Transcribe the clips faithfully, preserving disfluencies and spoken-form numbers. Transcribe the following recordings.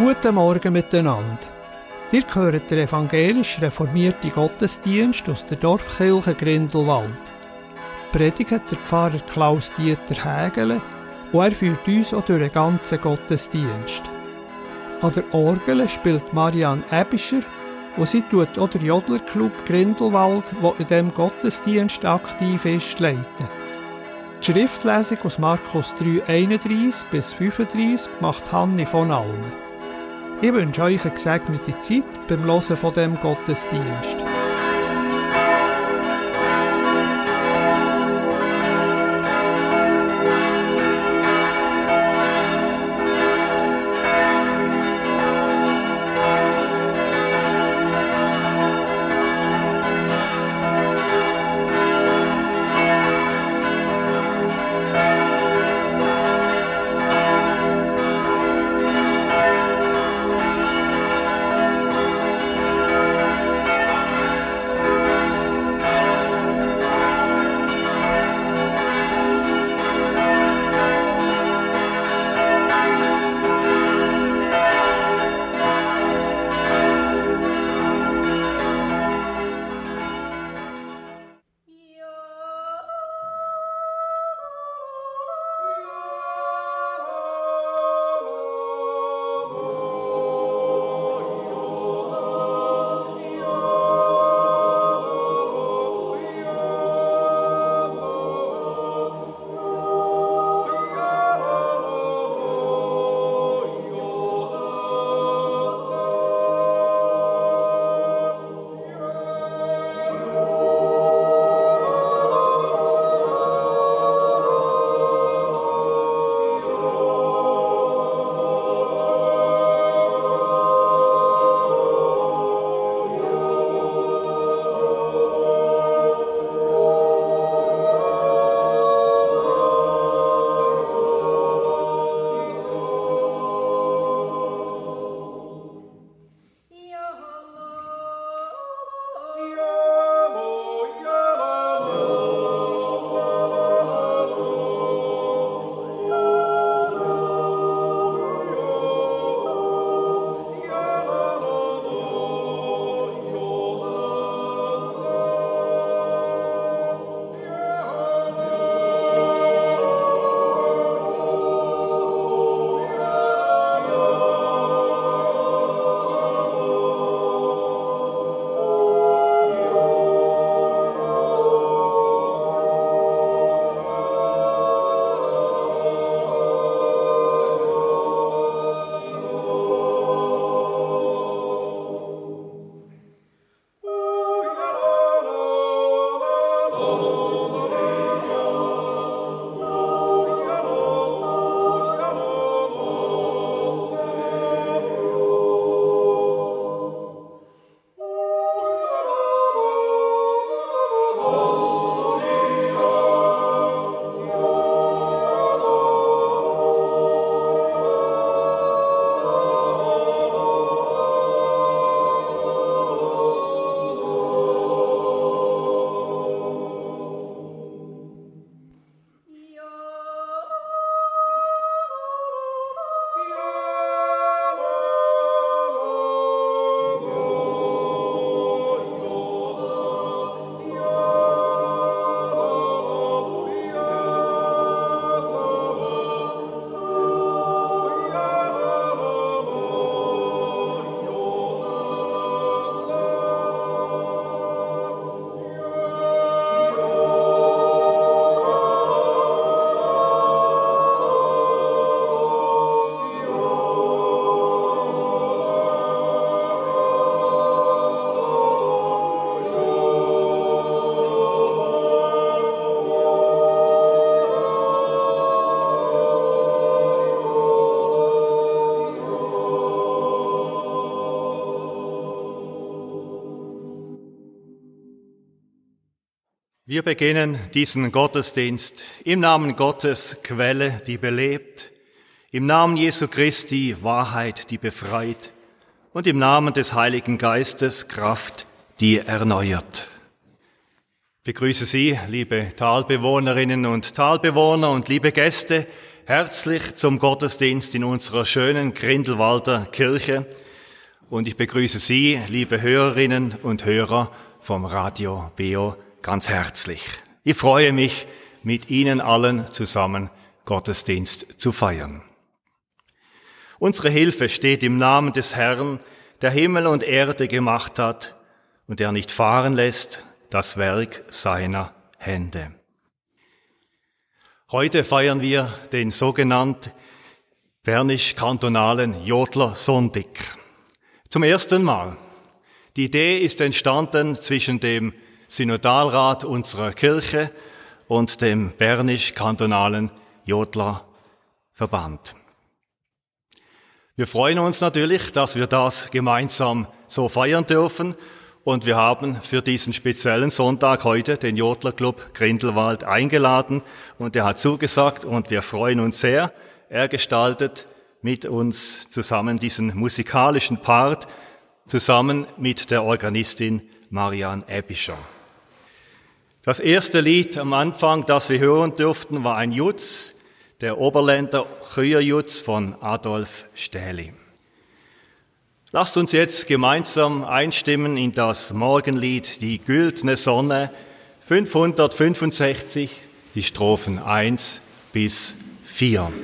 Guten Morgen miteinander. Ihr hört den evangelisch-reformierten Gottesdienst aus der Dorfkirche Grindelwald. Predigt der Pfarrer Klaus-Dieter Hägele und er führt uns auch durch den ganzen Gottesdienst. An der Orgel spielt Marianne Ebischer und sie tut auch den Jodlerclub Grindelwald, der in diesem Gottesdienst aktiv ist, leiten. Die Schriftlesung aus Markus drei einunddreissig bis fünfunddreissig macht Hanni von Almen. Ich wünsche euch eine gesegnete Zeit beim Hören von diesem Gottesdienst. Wir beginnen diesen Gottesdienst im Namen Gottes, Quelle, die belebt, im Namen Jesu Christi, Wahrheit, die befreit, und im Namen des Heiligen Geistes, Kraft, die erneuert. Ich begrüße Sie, liebe Talbewohnerinnen und Talbewohner und liebe Gäste, herzlich zum Gottesdienst in unserer schönen Grindelwalder Kirche und ich begrüße Sie, liebe Hörerinnen und Hörer vom Radio Beo, ganz herzlich. Ich freue mich, mit Ihnen allen zusammen Gottesdienst zu feiern. Unsere Hilfe steht im Namen des Herrn, der Himmel und Erde gemacht hat und der nicht fahren lässt das Werk seiner Hände. Heute feiern wir den sogenannten bernisch-kantonalen Jodlersonntag. Zum ersten Mal. Die Idee ist entstanden zwischen dem Synodalrat unserer Kirche und dem bernisch-kantonalen Jodlerverband. Wir freuen uns natürlich, dass wir das gemeinsam so feiern dürfen. Und wir haben für diesen speziellen Sonntag heute den Jodlerclub Grindelwald eingeladen und er hat zugesagt und wir freuen uns sehr. Er gestaltet mit uns zusammen diesen musikalischen Part, zusammen mit der Organistin Marianne Ebischer. Das erste Lied am Anfang, das wir hören durften, war ein Jutz, der Oberländer Chöerjutz von Adolf Stähli. Lasst uns jetzt gemeinsam einstimmen in das Morgenlied Die güldene Sonne, fünfhundertfünfundsechzig, die Strophen eins bis vier.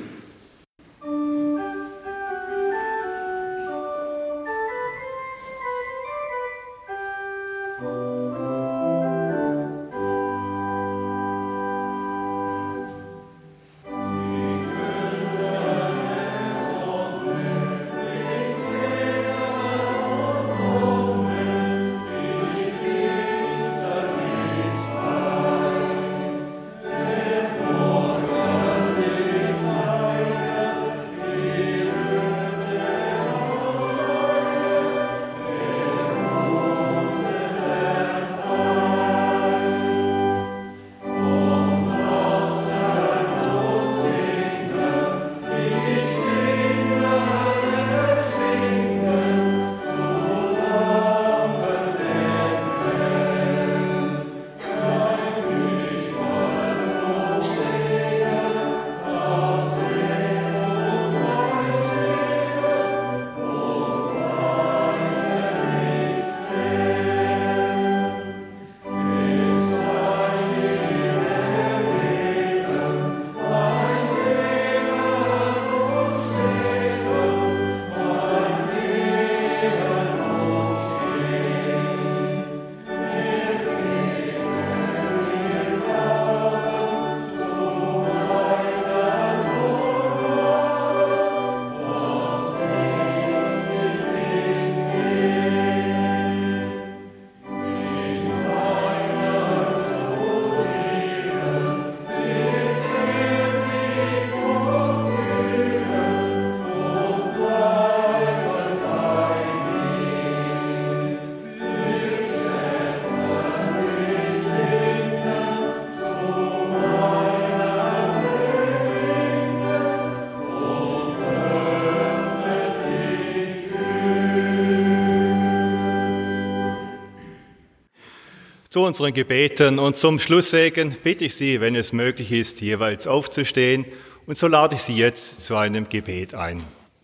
Zu unseren Gebeten und zum Schlusssegen bitte ich Sie, wenn es möglich ist, jeweils aufzustehen und so lade ich Sie jetzt zu einem Gebet ein.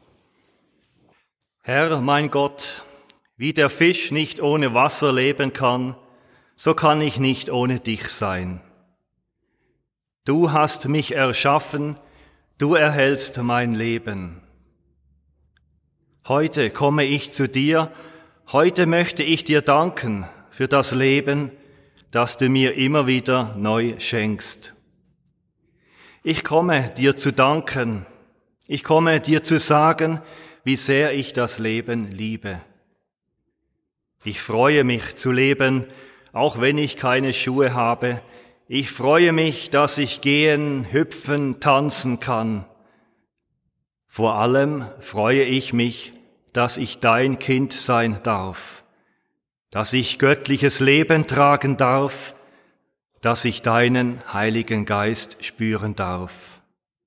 Herr, mein Gott, wie der Fisch nicht ohne Wasser leben kann, so kann ich nicht ohne dich sein. Du hast mich erschaffen, du erhältst mein Leben. Heute komme ich zu dir, heute möchte ich dir danken für das Leben, das du mir immer wieder neu schenkst. Ich komme dir zu danken, ich komme dir zu sagen, wie sehr ich das Leben liebe. Ich freue mich zu leben, auch wenn ich keine Schuhe habe. Ich freue mich, dass ich gehen, hüpfen, tanzen kann. Vor allem freue ich mich, dass ich dein Kind sein darf, dass ich göttliches Leben tragen darf, dass ich deinen Heiligen Geist spüren darf.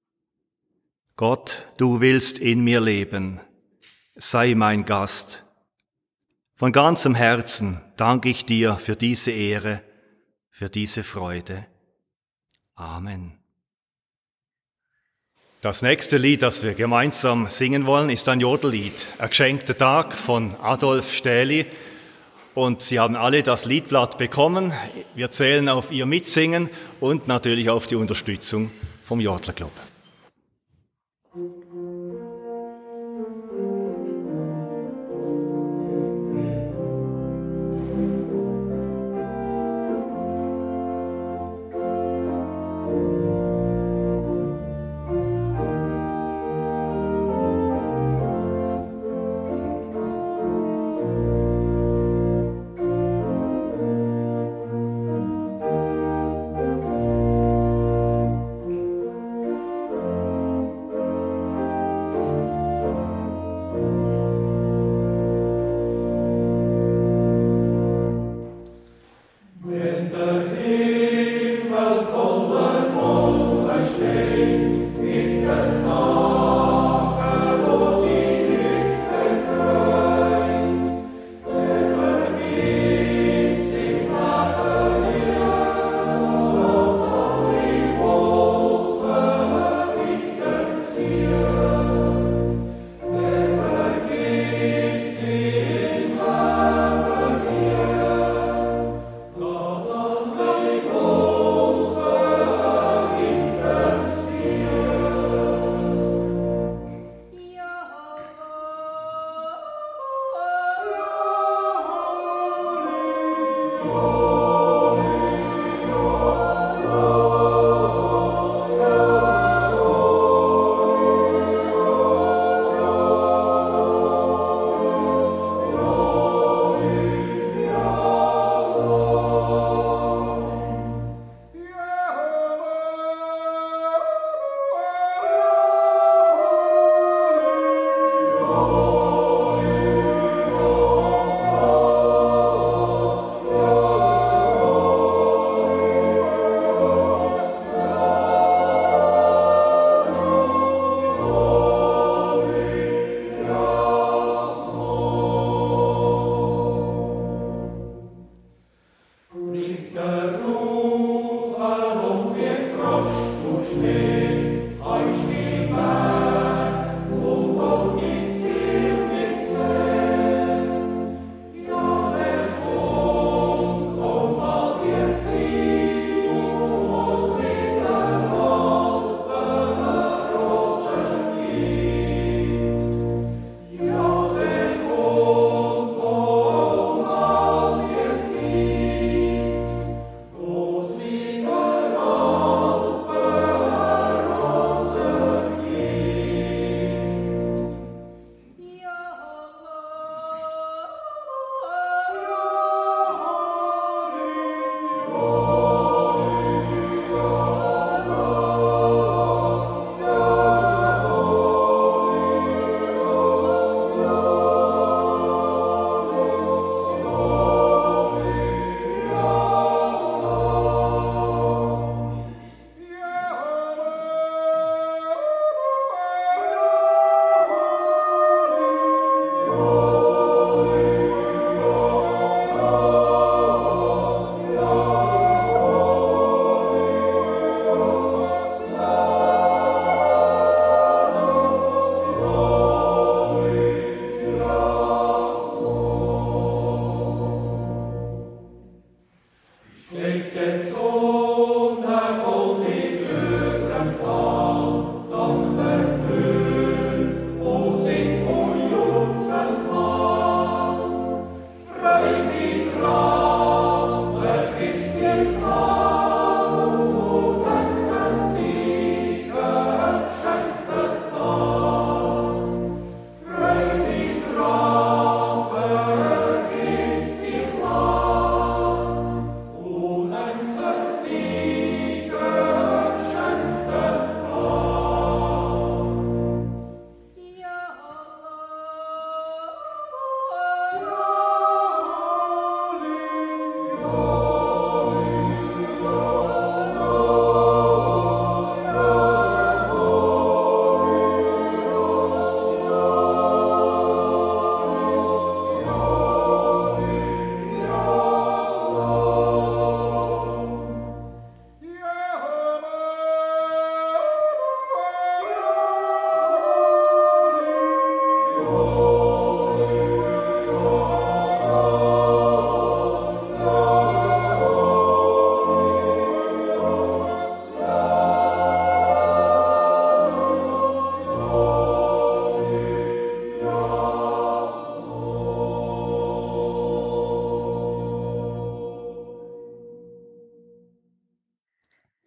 Gott, du willst in mir leben, sei mein Gast. Von ganzem Herzen danke ich dir für diese Ehre, für diese Freude. Amen. Das nächste Lied, das wir gemeinsam singen wollen, ist ein Jodellied, ein geschenkter Tag von Adolf Stähli. Und Sie haben alle das Liedblatt bekommen. Wir zählen auf Ihr Mitsingen und natürlich auf die Unterstützung vom Jodlerclub.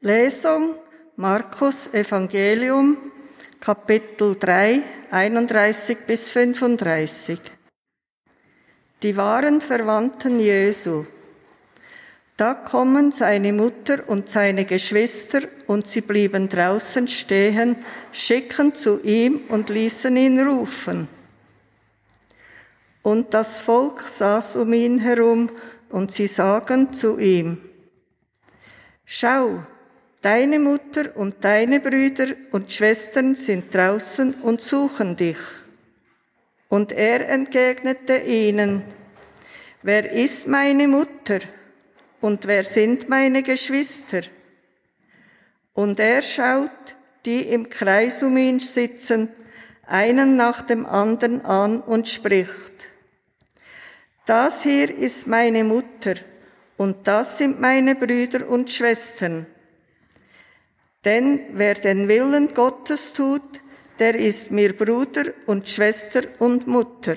Lesung Markus Evangelium, Kapitel drei, einunddreißig bis fünfunddreißig. Die wahren Verwandten Jesu. Da kommen seine Mutter und seine Geschwister, und sie blieben draußen stehen, schickten zu ihm und ließen ihn rufen. Und das Volk saß um ihn herum, und sie sagen zu ihm: Schau, deine Mutter und deine Brüder und Schwestern sind draußen und suchen dich. Und er entgegnete ihnen: Wer ist meine Mutter? Und wer sind meine Geschwister? Und er schaut die im Kreis um ihn sitzen, einen nach dem anderen an und spricht: Das hier ist meine Mutter, und das sind meine Brüder und Schwestern. Denn wer den Willen Gottes tut, der ist mir Bruder und Schwester und Mutter.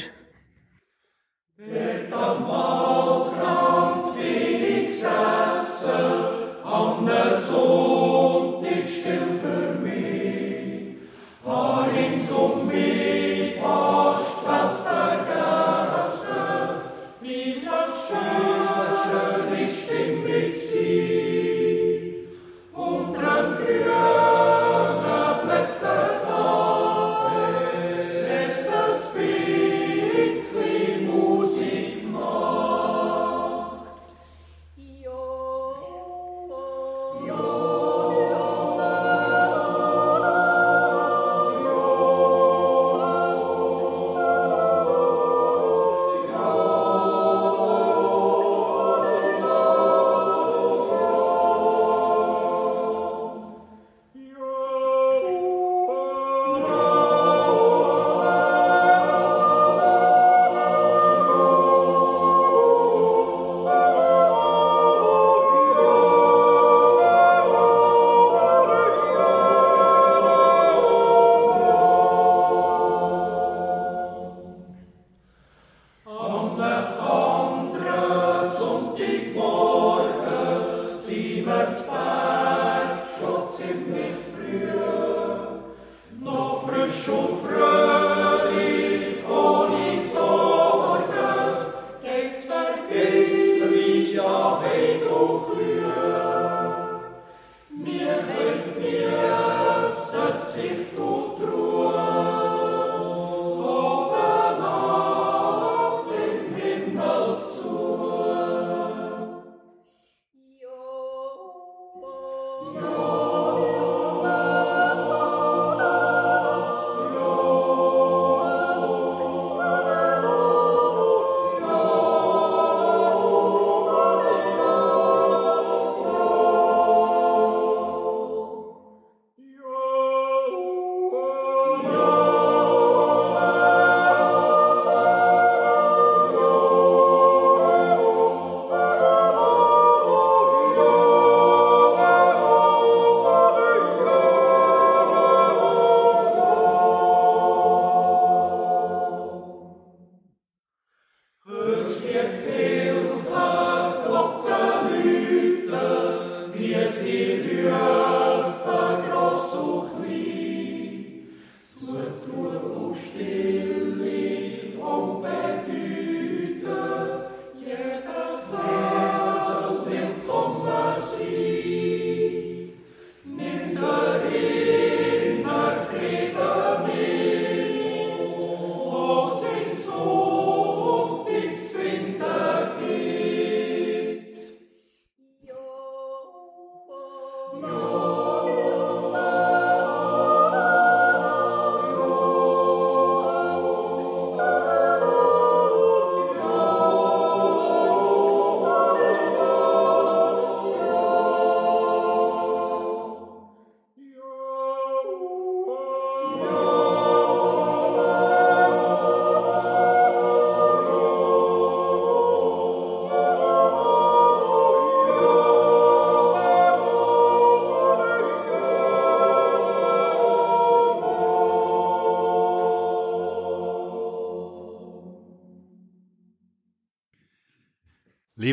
Wird am Waldrand wenig gesessen, am Sonntag still für mich, war rings um mich fast Welt vergessen, wie noch schön, schöne Stimmung sie, unter dem grünen Blätter nachher, hat das Winkli Musik gemacht. Jo, jo.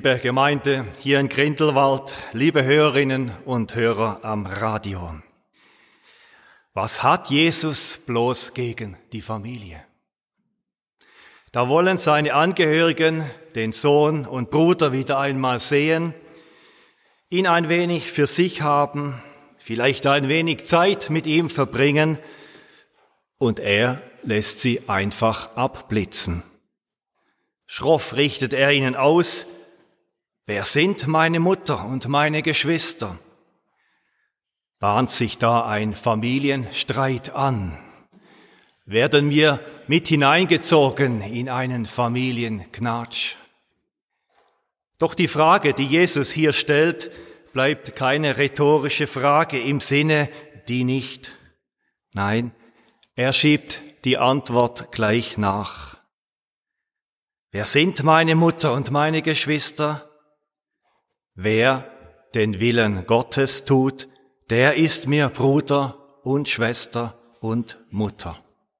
Liebe Gemeinde hier in Grindelwald, liebe Hörerinnen und Hörer am Radio. Was hat Jesus bloß gegen die Familie? Da wollen seine Angehörigen den Sohn und Bruder wieder einmal sehen, ihn ein wenig für sich haben, vielleicht ein wenig Zeit mit ihm verbringen, und er lässt sie einfach abblitzen. Schroff richtet er ihnen aus: Wer sind meine Mutter und meine Geschwister? Bahnt sich da ein Familienstreit an? Werden wir mit hineingezogen in einen Familienknatsch? Doch die Frage, die Jesus hier stellt, bleibt keine rhetorische Frage im Sinne, die nicht. Nein, er schiebt die Antwort gleich nach. Wer sind meine Mutter und meine Geschwister? Wer den Willen Gottes tut, der ist mir Bruder und Schwester und Mutter.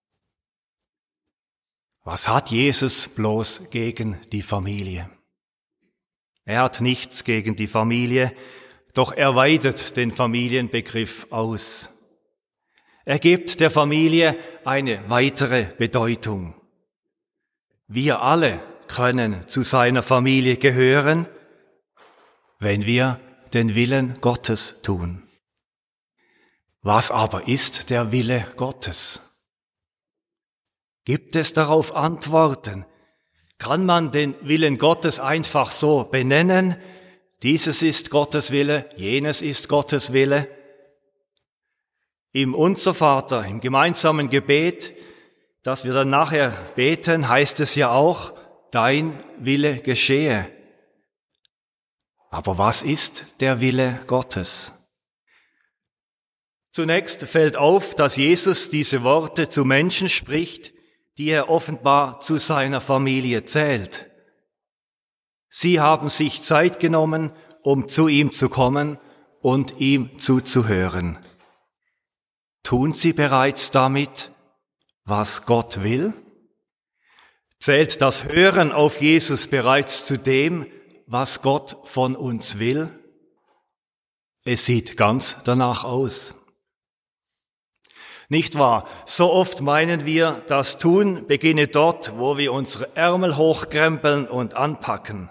Was hat Jesus bloß gegen die Familie? Er hat nichts gegen die Familie, doch er weitet den Familienbegriff aus. Er gibt der Familie eine weitere Bedeutung. Wir alle können zu seiner Familie gehören, wenn wir den Willen Gottes tun. Was aber ist der Wille Gottes? Gibt es darauf Antworten? Kann man den Willen Gottes einfach so benennen? Dieses ist Gottes Wille, jenes ist Gottes Wille. Im Unser Vater, im gemeinsamen Gebet, das wir dann nachher beten, heißt es ja auch: Dein Wille geschehe. Aber was ist der Wille Gottes? Zunächst fällt auf, dass Jesus diese Worte zu Menschen spricht, die er offenbar zu seiner Familie zählt. Sie haben sich Zeit genommen, um zu ihm zu kommen und ihm zuzuhören. Tun sie bereits damit, was Gott will? Zählt das Hören auf Jesus bereits zu dem, was Gott von uns will? Es sieht ganz danach aus. Nicht wahr? So oft meinen wir, das Tun beginne dort, wo wir unsere Ärmel hochkrempeln und anpacken.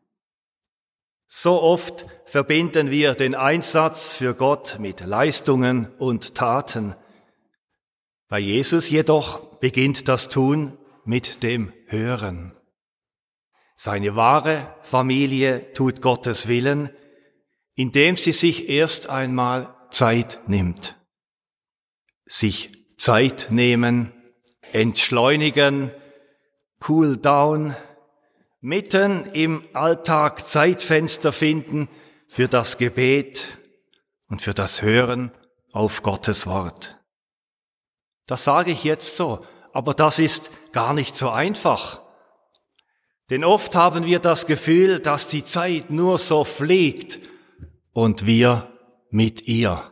So oft verbinden wir den Einsatz für Gott mit Leistungen und Taten. Bei Jesus jedoch beginnt das Tun mit dem Hören. Seine wahre Familie tut Gottes Willen, indem sie sich erst einmal Zeit nimmt. Sich Zeit nehmen, entschleunigen, cool down, mitten im Alltag Zeitfenster finden für das Gebet und für das Hören auf Gottes Wort. Das sage ich jetzt so, aber das ist gar nicht so einfach. Denn oft haben wir das Gefühl, dass die Zeit nur so fliegt und wir mit ihr.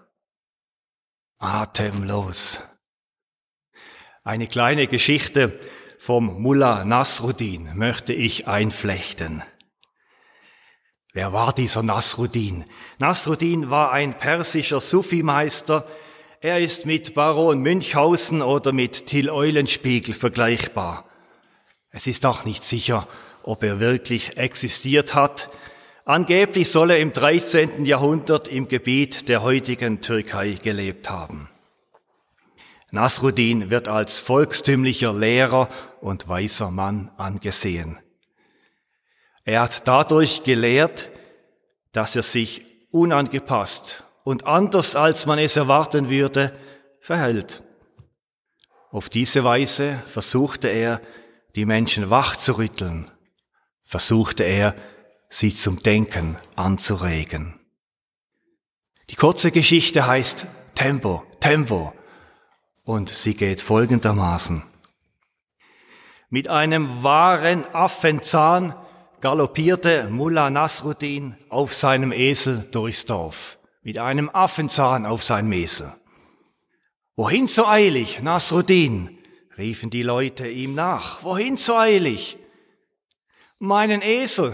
Atemlos. Eine kleine Geschichte vom Mullah Nasruddin möchte ich einflechten. Wer war dieser Nasruddin? Nasruddin war ein persischer Sufi-Meister. Er ist mit Baron Münchhausen oder mit Till Eulenspiegel vergleichbar. Es ist auch nicht sicher, ob er wirklich existiert hat. Angeblich soll er im dreizehnten Jahrhundert im Gebiet der heutigen Türkei gelebt haben. Nasruddin wird als volkstümlicher Lehrer und weiser Mann angesehen. Er hat dadurch gelehrt, dass er sich unangepasst und anders als man es erwarten würde, verhält. Auf diese Weise versuchte er, die Menschen wachzurütteln, versuchte er, sie zum Denken anzuregen. Die kurze Geschichte heißt Tempo, Tempo, und sie geht folgendermaßen. Mit einem wahren Affenzahn galoppierte Mullah Nasruddin auf seinem Esel durchs Dorf. Mit einem Affenzahn auf seinem Esel. Wohin so eilig, Nasruddin? Riefen die Leute ihm nach. Wohin so eilig? Meinen Esel,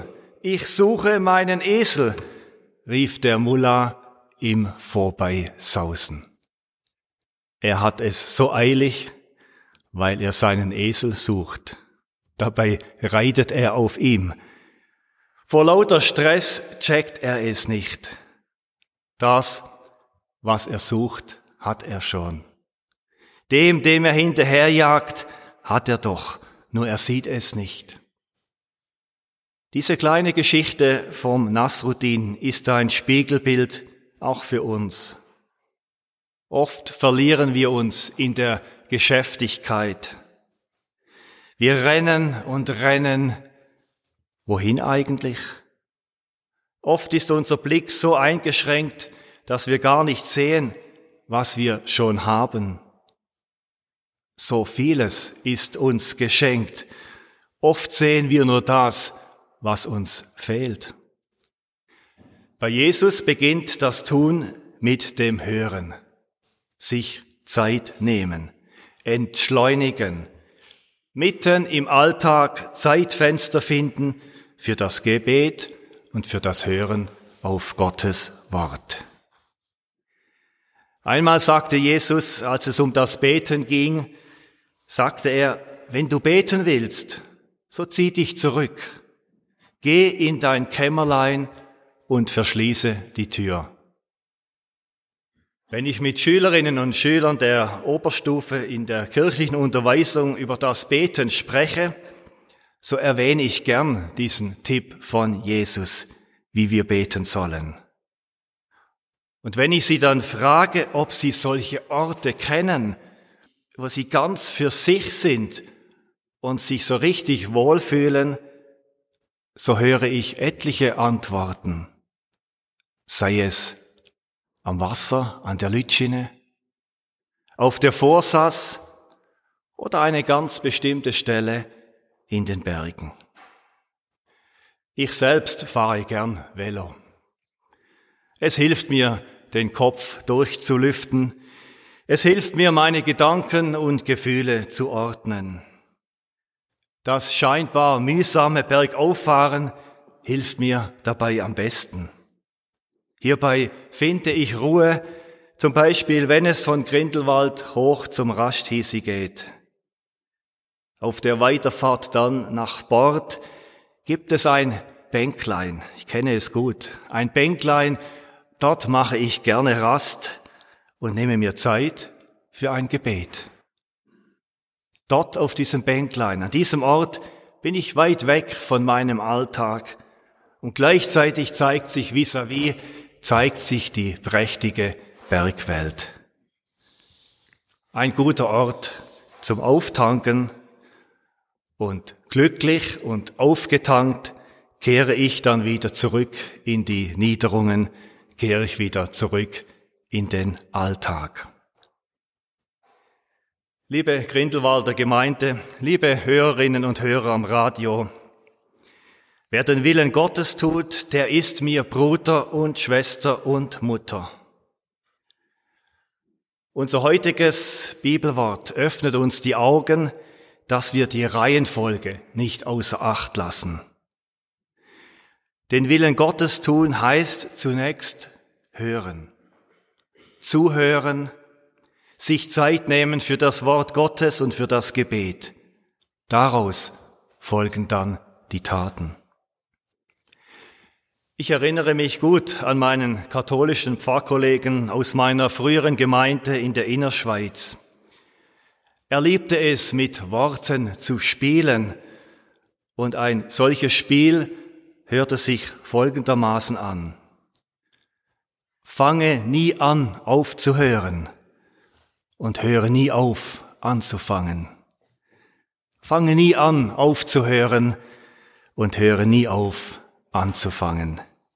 ich suche meinen Esel, rief der Mullah im Vorbeisausen. Er hat es so eilig, weil er seinen Esel sucht. Dabei reitet er auf ihm. Vor lauter Stress checkt er es nicht. Das, was er sucht, hat er schon. Dem, dem er hinterherjagt, hat er doch, nur er sieht es nicht. Diese kleine Geschichte vom Nasruddin ist ein Spiegelbild auch für uns. Oft verlieren wir uns in der Geschäftigkeit. Wir rennen und rennen. Wohin eigentlich? Oft ist unser Blick so eingeschränkt, dass wir gar nicht sehen, was wir schon haben. So vieles ist uns geschenkt. Oft sehen wir nur das, was uns fehlt. Bei Jesus beginnt das Tun mit dem Hören. Sich Zeit nehmen, entschleunigen, mitten im Alltag Zeitfenster finden für das Gebet und für das Hören auf Gottes Wort. Einmal sagte Jesus, als es um das Beten ging, sagte er, wenn du beten willst, so zieh dich zurück. Geh in dein Kämmerlein und verschließe die Tür. Wenn ich mit Schülerinnen und Schülern der Oberstufe in der kirchlichen Unterweisung über das Beten spreche, so erwähne ich gern diesen Tipp von Jesus, wie wir beten sollen. Und wenn ich sie dann frage, ob sie solche Orte kennen, wo sie ganz für sich sind und sich so richtig wohlfühlen, so höre ich etliche Antworten, sei es am Wasser, an der Lütschine, auf der Vorsaß oder eine ganz bestimmte Stelle in den Bergen. Ich selbst fahre gern Velo. Es hilft mir, den Kopf durchzulüften. Es hilft mir, meine Gedanken und Gefühle zu ordnen. Das scheinbar mühsame Bergauffahren hilft mir dabei am besten. Hierbei finde ich Ruhe, zum Beispiel, wenn es von Grindelwald hoch zum Rasthiesi geht. Auf der Weiterfahrt dann nach Bord gibt es ein Bänklein, ich kenne es gut, ein Bänklein, dort mache ich gerne Rast und nehme mir Zeit für ein Gebet. Dort auf diesem Bänklein, an diesem Ort bin ich weit weg von meinem Alltag und gleichzeitig zeigt sich vis-à-vis, zeigt sich die prächtige Bergwelt. Ein guter Ort zum Auftanken und glücklich und aufgetankt kehre ich dann wieder zurück in die Niederungen, kehre ich wieder zurück in den Alltag. Liebe Grindelwalder Gemeinde, liebe Hörerinnen und Hörer am Radio, wer den Willen Gottes tut, der ist mir Bruder und Schwester und Mutter. Unser heutiges Bibelwort öffnet uns die Augen, dass wir die Reihenfolge nicht außer Acht lassen. Den Willen Gottes tun heißt zunächst hören, zuhören, sich Zeit nehmen für das Wort Gottes und für das Gebet. Daraus folgen dann die Taten. Ich erinnere mich gut an meinen katholischen Pfarrkollegen aus meiner früheren Gemeinde in der Innerschweiz. Er liebte es, mit Worten zu spielen, und ein solches Spiel hörte sich folgendermaßen an. Fange nie an, aufzuhören, und höre nie auf, anzufangen. Fange nie an, aufzuhören, und höre nie auf, anzufangen.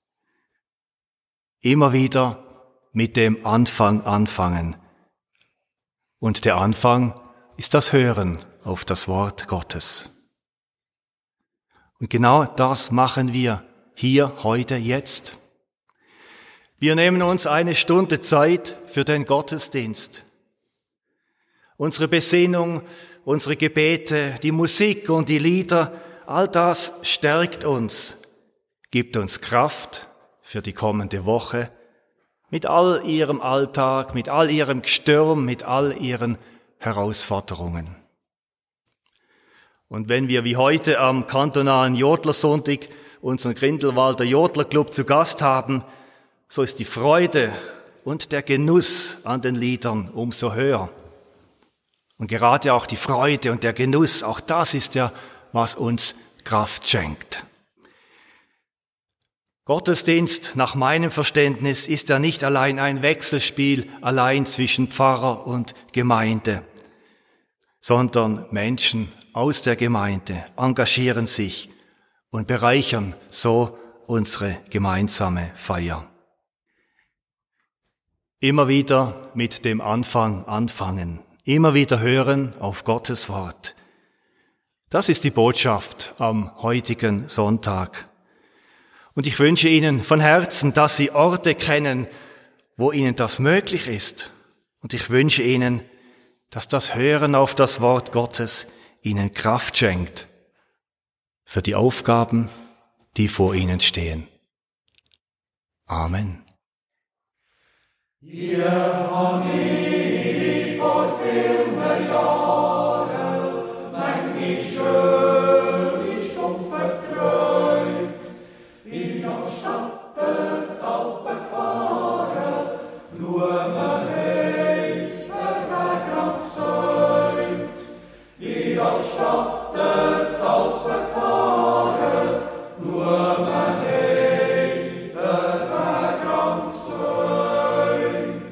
Immer wieder mit dem Anfang anfangen. Und der Anfang ist das Hören auf das Wort Gottes. Und genau das machen wir hier, heute, jetzt. Wir nehmen uns eine Stunde Zeit für den Gottesdienst. Unsere Besinnung, unsere Gebete, die Musik und die Lieder, all das stärkt uns gibt uns Kraft für die kommende Woche, mit all ihrem Alltag, mit all ihrem Gestürm, mit all ihren Herausforderungen. Und wenn wir wie heute am kantonalen Jodlersonntag unseren Grindelwalder Jodlerclub zu Gast haben, so ist die Freude und der Genuss an den Liedern umso höher. Und gerade auch die Freude und der Genuss, auch das ist ja, was uns Kraft schenkt. Gottesdienst, nach meinem Verständnis, ist ja nicht allein ein Wechselspiel, allein zwischen Pfarrer und Gemeinde, sondern Menschen aus der Gemeinde engagieren sich und bereichern so unsere gemeinsame Feier. Immer wieder mit dem Anfang anfangen, immer wieder hören auf Gottes Wort. Das ist die Botschaft am heutigen Sonntag. Und ich wünsche Ihnen von Herzen, dass Sie Orte kennen, wo Ihnen das möglich ist. Und ich wünsche Ihnen, dass das Hören auf das Wort Gottes Ihnen Kraft schenkt für die Aufgaben, die vor Ihnen stehen. Amen. Ihr habt mich vor vielen Jahren, manchmal schön und verträumt, bin auf Stadt der Alpen gefahren, Blumen hey, der Weg grad gesäumt. Bin auf Stadt der Alpen gefahren, Blumen hey, der Weg grad gesäumt.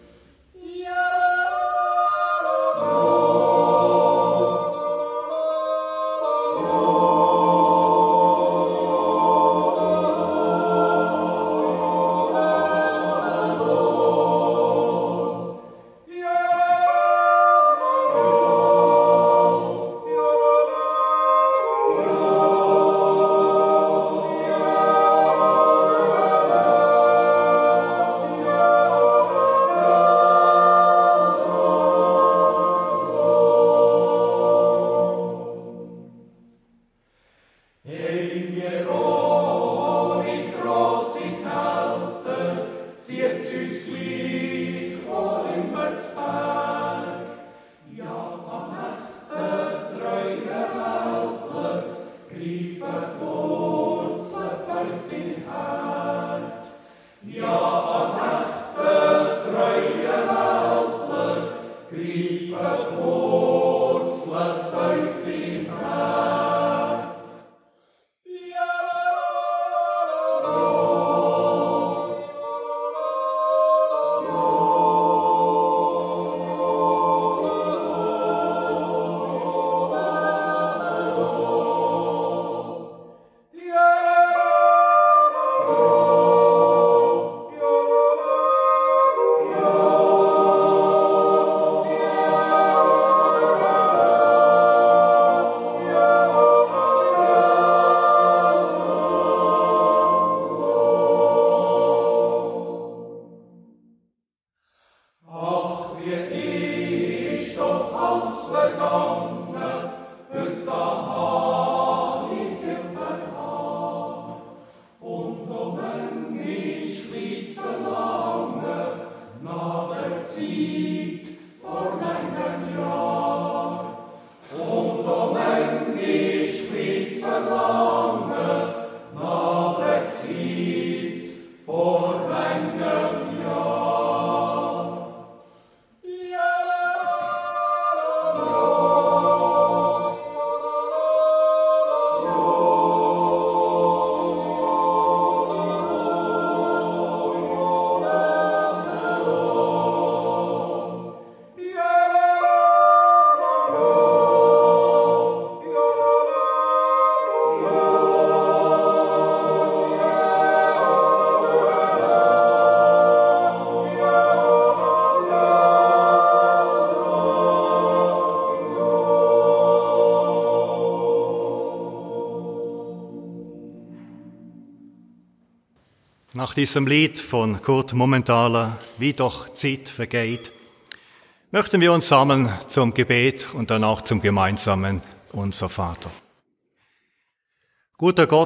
Nach diesem Lied von Kurt Mumenthaler, Wie doch Zeit vergeht, möchten wir uns sammeln zum Gebet und dann auch zum gemeinsamen Unser Vater. Guter Gott,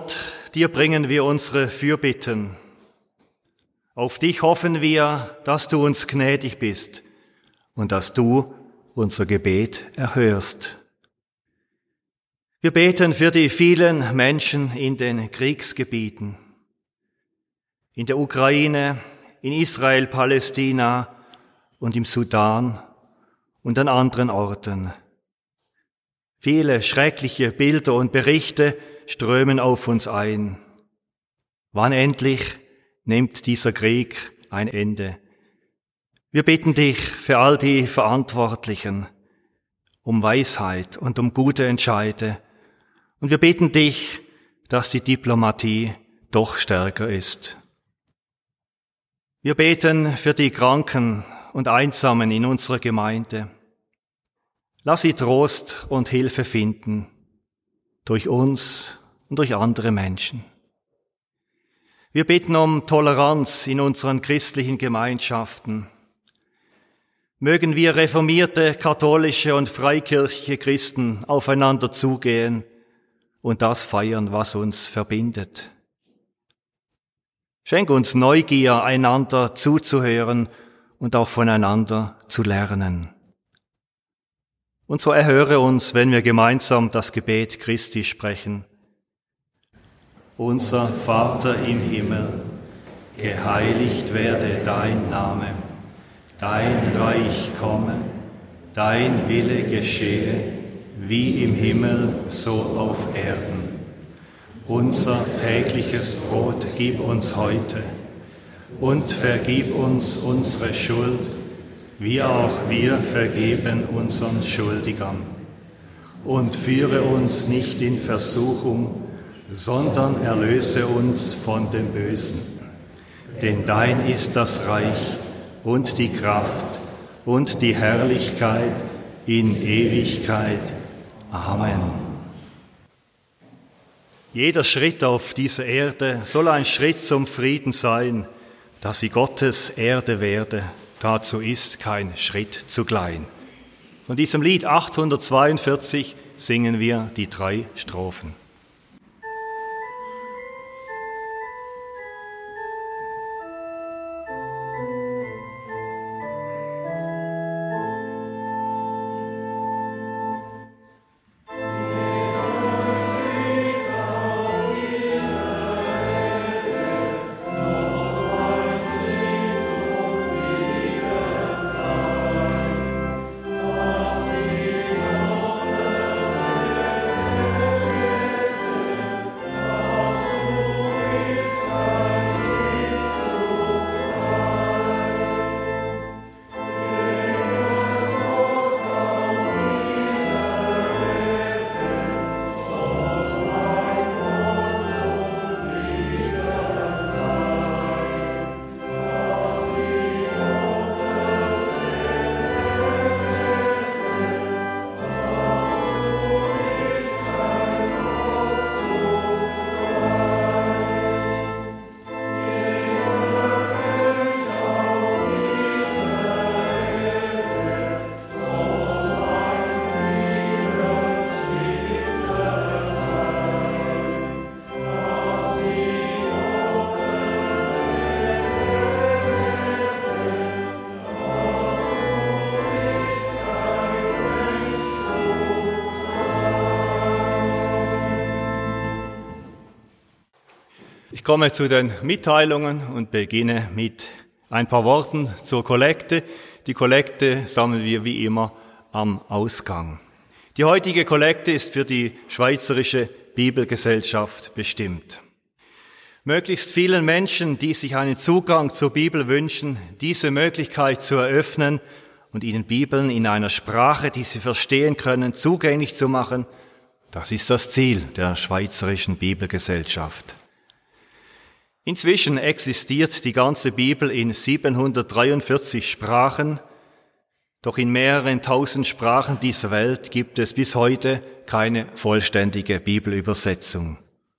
dir bringen wir unsere Fürbitten. Auf dich hoffen wir, dass du uns gnädig bist und dass du unser Gebet erhörst. Wir beten für die vielen Menschen in den Kriegsgebieten, in der Ukraine, in Israel, Palästina und im Sudan und an anderen Orten. Viele schreckliche Bilder und Berichte strömen auf uns ein. Wann endlich nimmt dieser Krieg ein Ende? Wir bitten dich für all die Verantwortlichen um Weisheit und um gute Entscheide. Und wir bitten dich, dass die Diplomatie doch stärker ist. Wir beten für die Kranken und Einsamen in unserer Gemeinde. Lass sie Trost und Hilfe finden, durch uns und durch andere Menschen. Wir bitten um Toleranz in unseren christlichen Gemeinschaften. Mögen wir reformierte, katholische und freikirchliche Christen aufeinander zugehen und das feiern, was uns verbindet. Schenk uns Neugier, einander zuzuhören und auch voneinander zu lernen. Und so erhöre uns, wenn wir gemeinsam das Gebet Christi sprechen. Unser Vater im Himmel, geheiligt werde dein Name, dein Reich komme, dein Wille geschehe, wie im Himmel, so auf Erden. Unser tägliches Brot gib uns heute und vergib uns unsere Schuld, wie auch wir vergeben unseren Schuldigern. Und führe uns nicht in Versuchung, sondern erlöse uns von dem Bösen. Denn dein ist das Reich und die Kraft und die Herrlichkeit in Ewigkeit. Amen. Jeder Schritt auf dieser Erde soll ein Schritt zum Frieden sein, dass sie Gottes Erde werde. Dazu ist kein Schritt zu klein. Von diesem Lied achthundertzweiundvierzig singen wir die drei Strophen. Ich komme zu den Mitteilungen und beginne mit ein paar Worten zur Kollekte. Die Kollekte sammeln wir wie immer am Ausgang. Die heutige Kollekte ist für die Schweizerische Bibelgesellschaft bestimmt. Möglichst vielen Menschen, die sich einen Zugang zur Bibel wünschen, diese Möglichkeit zu eröffnen und ihnen Bibeln in einer Sprache, die sie verstehen können, zugänglich zu machen, das ist das Ziel der Schweizerischen Bibelgesellschaft. Inzwischen existiert die ganze Bibel in siebenhundertdreiundvierzig Sprachen, doch in mehreren tausend Sprachen dieser Welt gibt es bis heute keine vollständige Bibelübersetzung.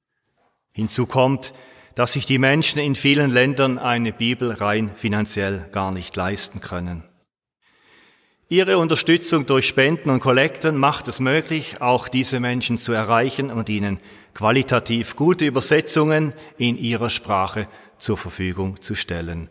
Hinzu kommt, dass sich die Menschen in vielen Ländern eine Bibel rein finanziell gar nicht leisten können. Ihre Unterstützung durch Spenden und Kollekten macht es möglich, auch diese Menschen zu erreichen und ihnen qualitativ gute Übersetzungen in ihrer Sprache zur Verfügung zu stellen.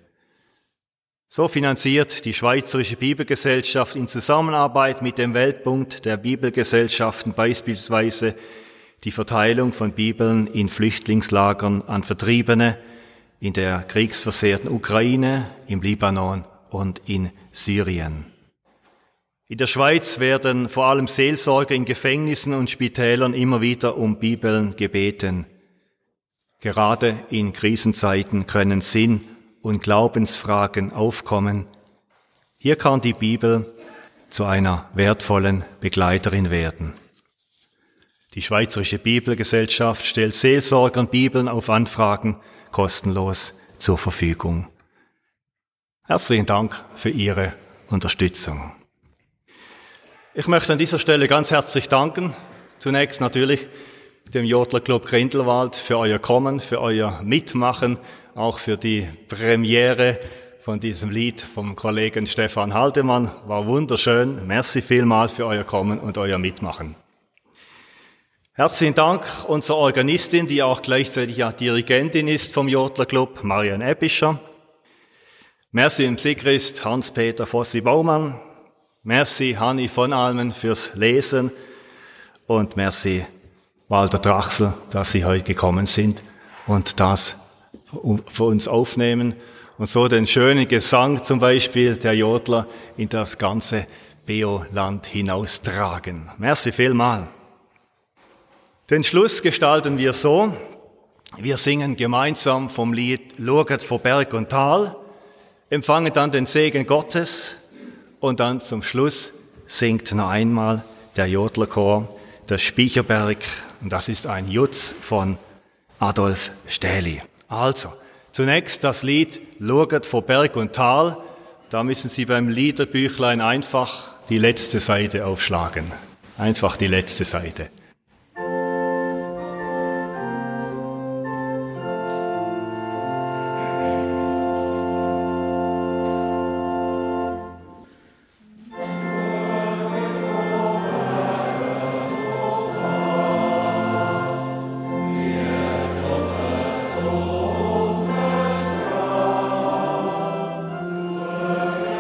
So finanziert die Schweizerische Bibelgesellschaft in Zusammenarbeit mit dem Weltbund der Bibelgesellschaften beispielsweise die Verteilung von Bibeln in Flüchtlingslagern an Vertriebene in der kriegsversehrten Ukraine, im Libanon und in Syrien. In der Schweiz werden vor allem Seelsorger in Gefängnissen und Spitälern immer wieder um Bibeln gebeten. Gerade in Krisenzeiten können Sinn- und Glaubensfragen aufkommen. Hier kann die Bibel zu einer wertvollen Begleiterin werden. Die Schweizerische Bibelgesellschaft stellt Seelsorgern Bibeln auf Anfragen kostenlos zur Verfügung. Herzlichen Dank für Ihre Unterstützung. Ich möchte an dieser Stelle ganz herzlich danken. Zunächst natürlich dem Jodlerclub Grindelwald für euer Kommen, für euer Mitmachen, auch für die Premiere von diesem Lied vom Kollegen Stefan Haldemann. War wunderschön. Merci vielmals für euer Kommen und euer Mitmachen. Herzlichen Dank unserer Organistin, die auch gleichzeitig ja Dirigentin ist vom Jodlerclub, Marianne Ebischer. Merci im Sigrist Hans-Peter Fossi-Baumann. Merci Hanni von Almen fürs Lesen und merci Walter Drachsel, dass Sie heute gekommen sind und das für uns aufnehmen und so den schönen Gesang zum Beispiel der Jodler in das ganze Beo-Land hinaustragen. Merci vielmal. Den Schluss gestalten wir so: Wir singen gemeinsam vom Lied Schaut vor Berg und Tal, empfangen dann den Segen Gottes. Und dann zum Schluss singt noch einmal der Jodlerchor das Spycherberg. Und das ist ein Jutz von Adolf Stähli. Also, zunächst das Lied Schaut vor Berg und Tal. Da müssen Sie beim Liederbüchlein einfach die letzte Seite aufschlagen. Einfach die letzte Seite.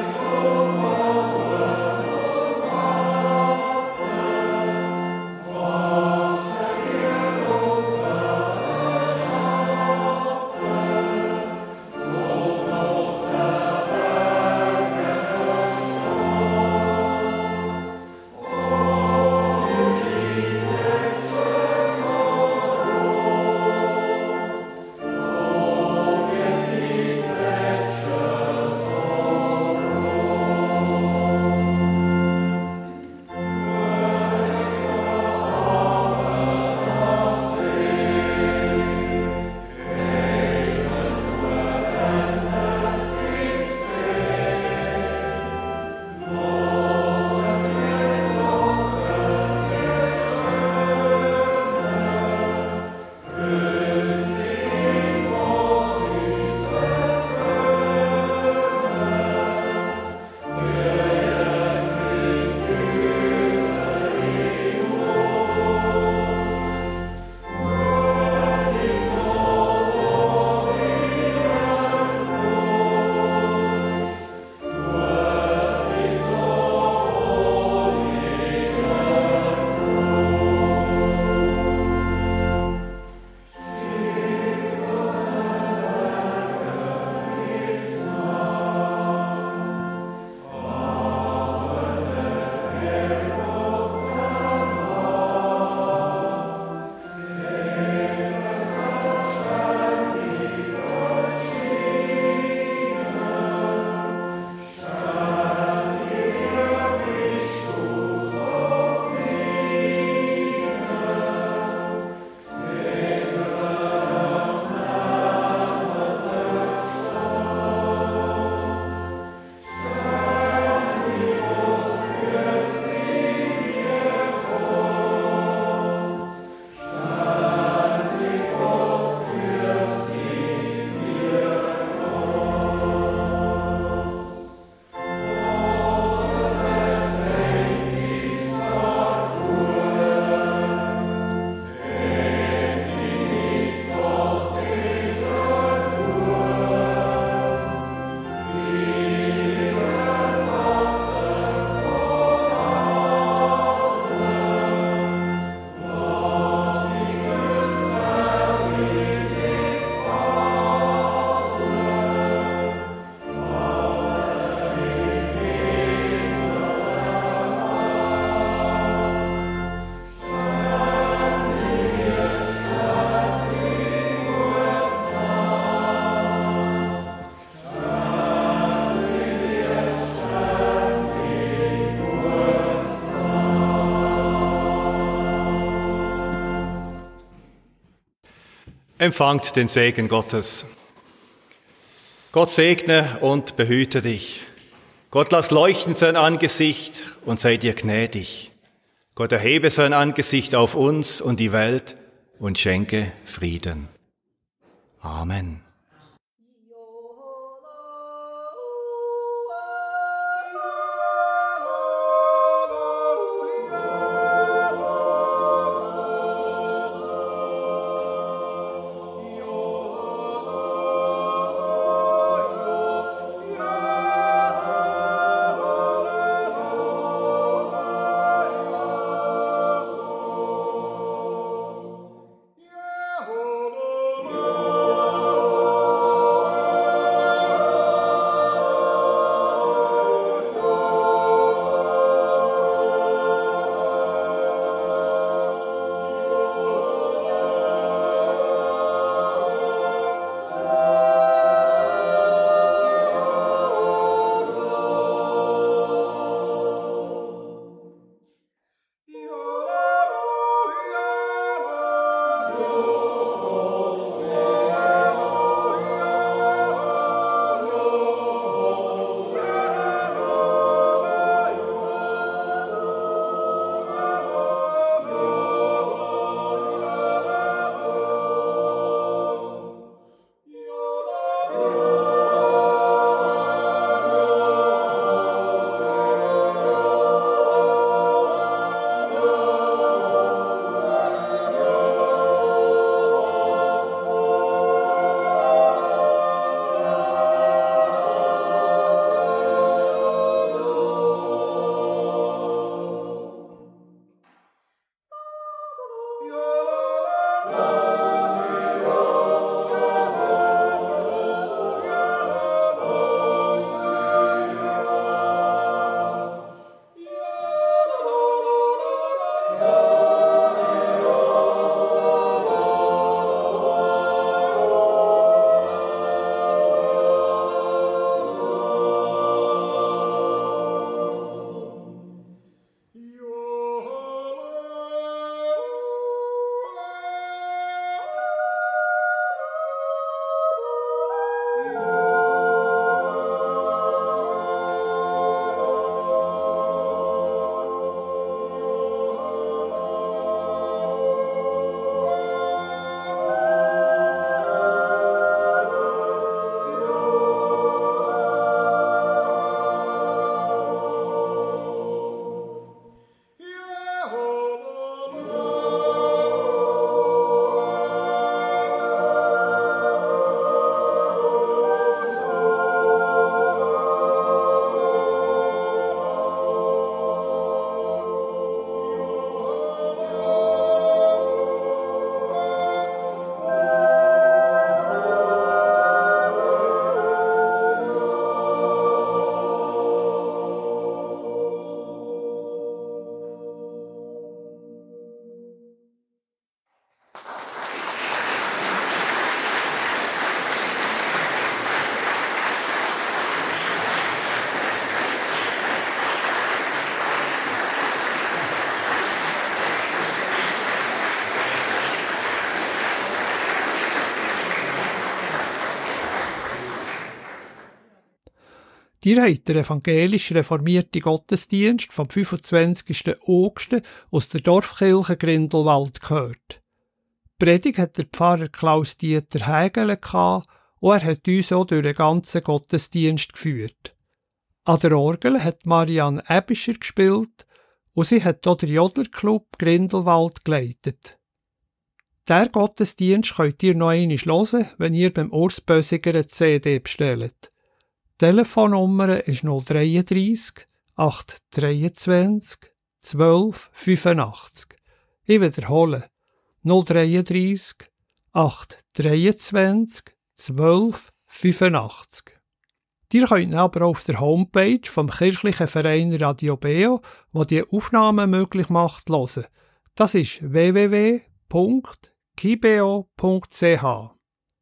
Amen. Empfangt den Segen Gottes. Gott segne und behüte dich. Gott lass leuchten sein Angesicht und sei dir gnädig. Gott erhebe sein Angesicht auf uns und die Welt und schenke Frieden. Amen. Ihr habt den evangelisch-reformierten Gottesdienst vom fünfundzwanzigsten August aus der Dorfkirche Grindelwald gehört. Die Predigt hat der Pfarrer Klaus-Dieter Hägele gehabt und er hat uns auch durch den ganzen Gottesdienst geführt. An der Orgel hat Marianne Ebischer gespielt und sie hat auch den Jodlerclub Grindelwald geleitet. Der Gottesdienst könnt ihr noch einmal hören, wenn ihr beim Urs Bösiger eine C D bestellt. Die Telefonnummer ist null dreiunddreißig acht dreiundzwanzig zwölf fünfundachtzig. Ich wiederhole null dreiunddreißig acht dreiundzwanzig zwölf fünfundachtzig. Ihr könnt aber auch auf der Homepage vom kirchlichen Verein Radio Beo, wo die Aufnahmen möglich macht, hören. Das ist w w w punkt kibeo punkt c h.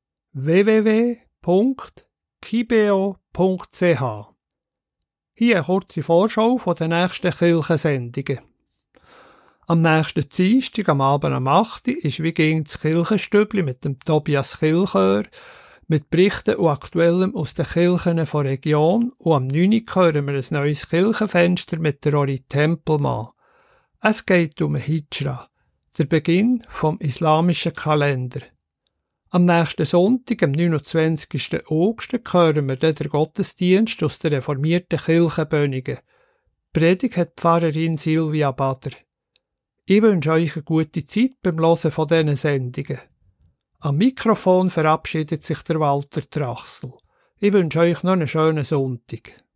w w w punkt kibeo punkt c h. Hier eine kurze Vorschau von den nächsten Kirchensendungen. Am nächsten Dienstag, am Abend am acht Uhr, ist wie gegen das Kirchenstübli mit dem Tobias Kilchör, mit Berichten und Aktuellem aus den Kirchen der Region, und am neun Uhr hören wir ein neues Kirchenfenster mit der Ori Tempelmann. Es geht um Hijra, der Beginn vom islamischen Kalender. Am nächsten Sonntag, am neunundzwanzigsten August, hören wir dann den Gottesdienst aus der reformierten Kirche Bönigen. Predigt hat Pfarrerin Silvia Bader. Ich wünsche euch eine gute Zeit beim Hören von diesen Sendungen. Am Mikrofon verabschiedet sich der Walter Trachsel. Ich wünsche euch noch einen schönen Sonntag.